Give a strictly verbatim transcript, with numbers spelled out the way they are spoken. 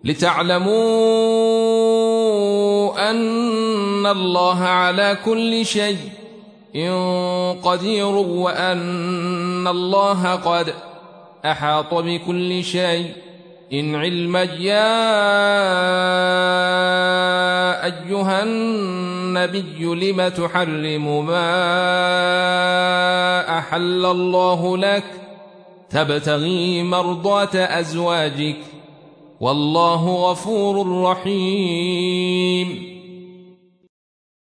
لتعلموا أن الله على كل شيء قدير وأن الله قد أحاط بكل شيء إن علما. يا أيها النبي لم تحرم ما أحل الله لك تبتغي مرضات أزواجك والله غفور رحيم.